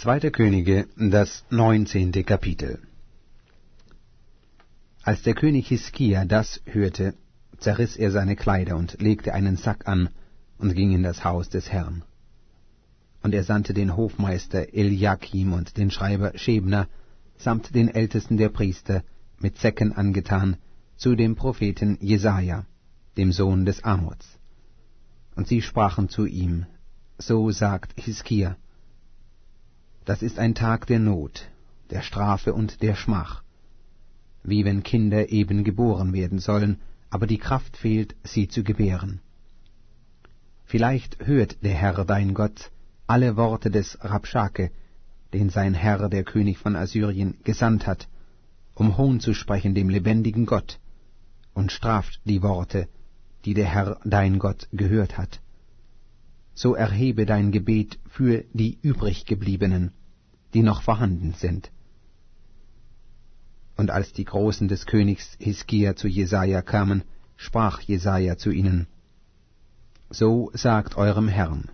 2. Könige, das 19. Kapitel. Als der König Hiskia das hörte, zerriss er seine Kleider und legte einen Sack an und ging in das Haus des Herrn. Und er sandte den Hofmeister Eliakim und den Schreiber Schebna samt den Ältesten der Priester mit Säcken angetan zu dem Propheten Jesaja, dem Sohn des Amoz. Und sie sprachen zu ihm: So sagt Hiskia: Das ist ein Tag der Not, der Strafe und der Schmach, wie wenn Kinder eben geboren werden sollen, aber die Kraft fehlt, sie zu gebären. Vielleicht hört der Herr dein Gott alle Worte des Rabschake, den sein Herr, der König von Assyrien, gesandt hat, um Hohn zu sprechen dem lebendigen Gott, und straft die Worte, die der Herr dein Gott gehört hat. So erhebe dein Gebet für die übriggebliebenen, die noch vorhanden sind. Und als die Großen des Königs Hiskia zu Jesaja kamen, sprach Jesaja zu ihnen: So sagt eurem Herrn,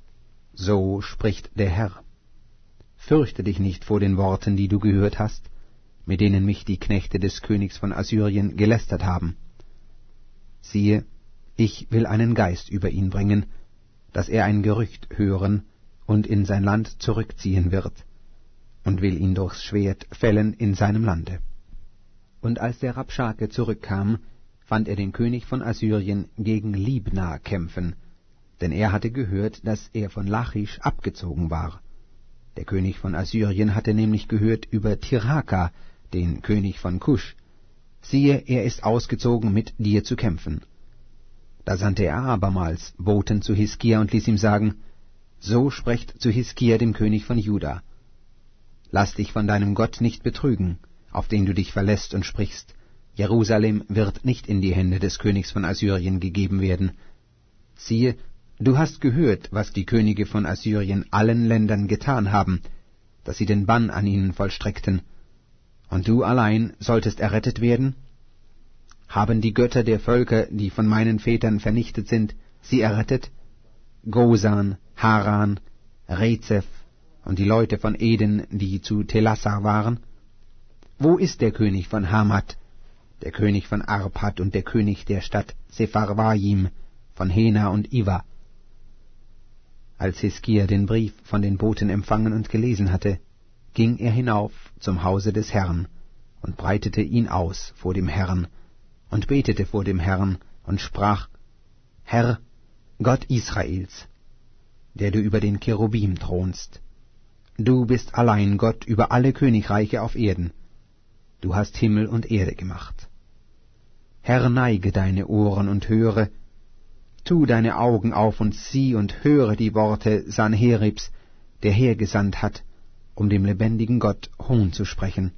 so spricht der Herr: Fürchte dich nicht vor den Worten, die du gehört hast, mit denen mich die Knechte des Königs von Assyrien gelästert haben. Siehe, ich will einen Geist über ihn bringen, dass er ein Gerücht hören und in sein Land zurückziehen wird, und will ihn durchs Schwert fällen in seinem Lande. Und als der Rabschake zurückkam, fand er den König von Assyrien gegen Libna kämpfen, denn er hatte gehört, dass er von Lachisch abgezogen war. Der König von Assyrien hatte nämlich gehört über Tirhaka, den König von Kusch: Siehe, er ist ausgezogen, mit dir zu kämpfen. Da sandte er abermals Boten zu Hiskia und ließ ihm sagen: So sprecht zu Hiskia, dem König von Juda: Lass dich von deinem Gott nicht betrügen, auf den du dich verlässt und sprichst: Jerusalem wird nicht in die Hände des Königs von Assyrien gegeben werden. Siehe, du hast gehört, was die Könige von Assyrien allen Ländern getan haben, dass sie den Bann an ihnen vollstreckten. Und du allein solltest errettet werden? Haben die Götter der Völker, die von meinen Vätern vernichtet sind, sie errettet? Gosan, Haran, Rezeph und die Leute von Eden, die zu Telassar waren? Wo ist der König von Hamat, der König von Arpad und der König der Stadt Sepharvaim, von Hena und Iva? Als Hiskia den Brief von den Boten empfangen und gelesen hatte, ging er hinauf zum Hause des Herrn und breitete ihn aus vor dem Herrn und betete vor dem Herrn und sprach: Herr, Gott Israels, der du über den Cherubim thronst, du bist allein Gott über alle Königreiche auf Erden. Du hast Himmel und Erde gemacht. Herr, neige deine Ohren und höre, tu deine Augen auf und sieh und höre die Worte Sanheribs, der hergesandt hat, um dem lebendigen Gott Hohn zu sprechen.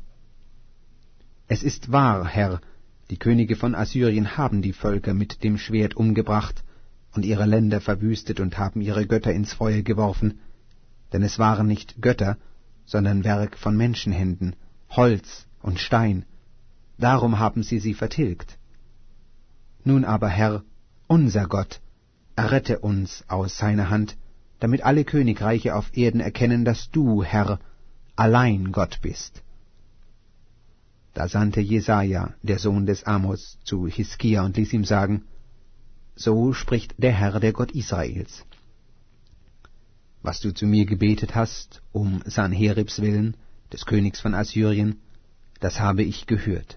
Es ist wahr, Herr, die Könige von Assyrien haben die Völker mit dem Schwert umgebracht und ihre Länder verwüstet und haben ihre Götter ins Feuer geworfen, denn es waren nicht Götter, sondern Werk von Menschenhänden, Holz und Stein, darum haben sie vertilgt. Nun aber, Herr, unser Gott, errette uns aus seiner Hand, damit alle Königreiche auf Erden erkennen, dass du, Herr, allein Gott bist. Da sandte Jesaja, der Sohn des Amoz, zu Hiskia und ließ ihm sagen: So spricht der Herr, der Gott Israels: Was du zu mir gebetet hast, um Sanheribs willen, des Königs von Assyrien, das habe ich gehört.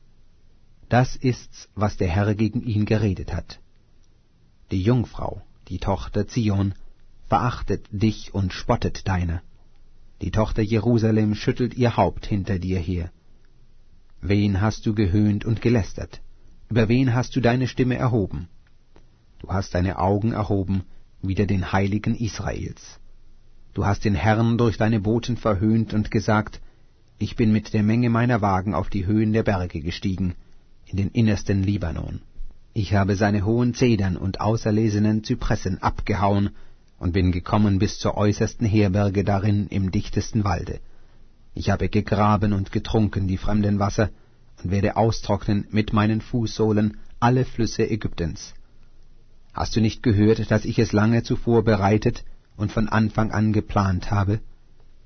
Das ist's, was der Herr gegen ihn geredet hat. Die Jungfrau, die Tochter Zion, verachtet dich und spottet deiner. Die Tochter Jerusalem schüttelt ihr Haupt hinter dir her. Wen hast du gehöhnt und gelästert? Über wen hast du deine Stimme erhoben? Du hast deine Augen erhoben wider den Heiligen Israels. Du hast den Herrn durch deine Boten verhöhnt und gesagt: Ich bin mit der Menge meiner Wagen auf die Höhen der Berge gestiegen, in den innersten Libanon. Ich habe seine hohen Zedern und auserlesenen Zypressen abgehauen und bin gekommen bis zur äußersten Herberge darin im dichtesten Walde. Ich habe gegraben und getrunken die fremden Wasser und werde austrocknen mit meinen Fußsohlen alle Flüsse Ägyptens. Hast du nicht gehört, dass ich es lange zuvor bereitet und von Anfang an geplant habe?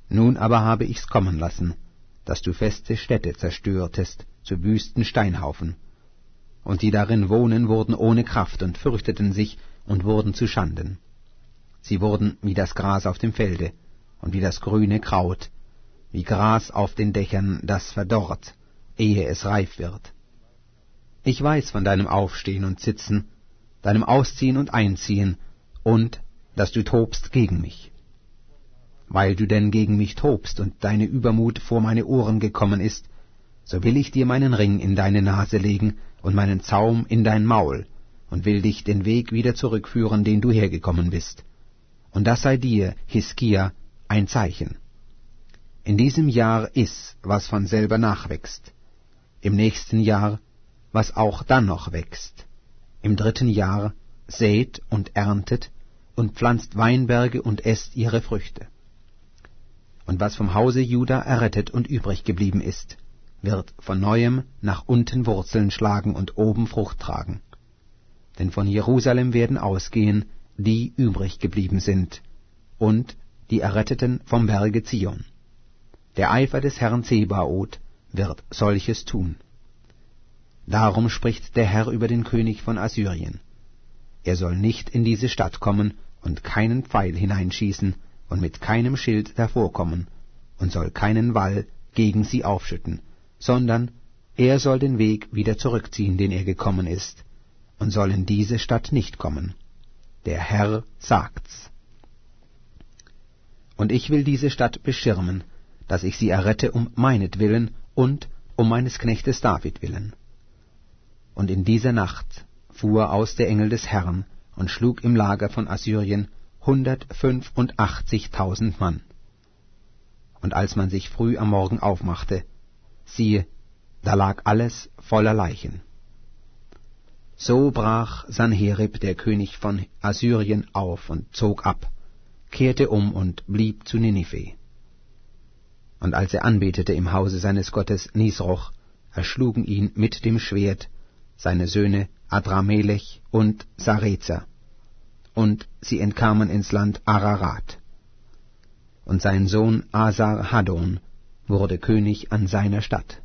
Nun aber habe ich's kommen lassen, dass du feste Städte zerstörtest zu wüsten Steinhaufen. Und die darin wohnen, wurden ohne Kraft und fürchteten sich und wurden zu Schanden. Sie wurden wie das Gras auf dem Felde und wie das grüne Kraut, wie Gras auf den Dächern, das verdorrt, ehe es reif wird. Ich weiß von deinem Aufstehen und Sitzen, deinem Ausziehen und Einziehen, und dass du tobst gegen mich. Weil du denn gegen mich tobst und deine Übermut vor meine Ohren gekommen ist, so will ich dir meinen Ring in deine Nase legen und meinen Zaum in dein Maul und will dich den Weg wieder zurückführen, den du hergekommen bist. Und das sei dir, Hiskia, ein Zeichen. In diesem Jahr iss, was von selber nachwächst. Im nächsten Jahr, was auch dann noch wächst. Im 3. Jahr säet und erntet und pflanzt Weinberge und esst ihre Früchte. Und was vom Hause Juda errettet und übrig geblieben ist, wird von neuem nach unten Wurzeln schlagen und oben Frucht tragen. Denn von Jerusalem werden ausgehen, die übrig geblieben sind, und die Erretteten vom Berge Zion. Der Eifer des Herrn Zebaoth wird solches tun. Darum spricht der Herr über den König von Assyrien. Er soll nicht in diese Stadt kommen und keinen Pfeil hineinschießen und mit keinem Schild hervorkommen und soll keinen Wall gegen sie aufschütten, sondern er soll den Weg wieder zurückziehen, den er gekommen ist, und soll in diese Stadt nicht kommen. Der Herr sagt's. Und ich will diese Stadt beschirmen, dass ich sie errette um meinetwillen und um meines Knechtes David willen. Und in dieser Nacht fuhr aus der Engel des Herrn und schlug im Lager von Assyrien 185.000 Mann. Und als man sich früh am Morgen aufmachte, siehe, da lag alles voller Leichen. So brach Sanherib, der König von Assyrien, auf und zog ab, kehrte um und blieb zu Ninive. Und als er anbetete im Hause seines Gottes Nisroch, erschlugen ihn mit dem Schwert seine Söhne Adramelech und Sarezer, und sie entkamen ins Land Ararat. Und sein Sohn Asar-Haddon wurde König an seiner Stadt.